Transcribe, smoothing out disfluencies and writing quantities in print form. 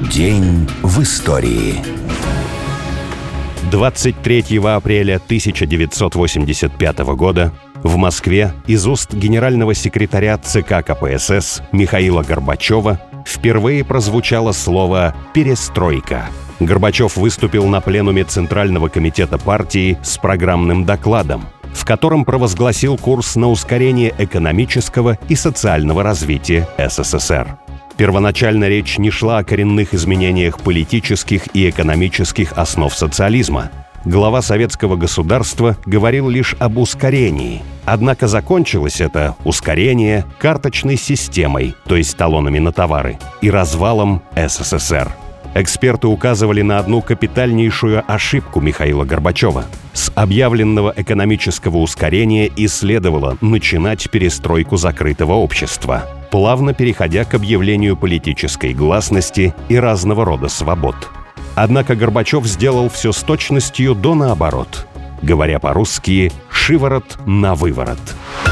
День в истории. 23 апреля 1985 года в Москве из уст генерального секретаря ЦК КПСС Михаила Горбачева впервые прозвучало слово «перестройка». Горбачев выступил на пленуме Центрального комитета партии с программным докладом, в котором провозгласил курс на ускорение экономического и социального развития СССР. Первоначально речь не шла о коренных изменениях политических и экономических основ социализма. Глава советского государства говорил лишь об ускорении. Однако закончилось это ускорение карточной системой, то есть талонами на товары, и развалом СССР. Эксперты указывали на одну капитальнейшую ошибку Михаила Горбачева. С объявленного экономического ускорения и следовало начинать перестройку закрытого общества, плавно переходя к объявлению политической гласности и разного рода свобод. Однако Горбачев сделал все с точностью до наоборот. Говоря по-русски, шиворот на выворот.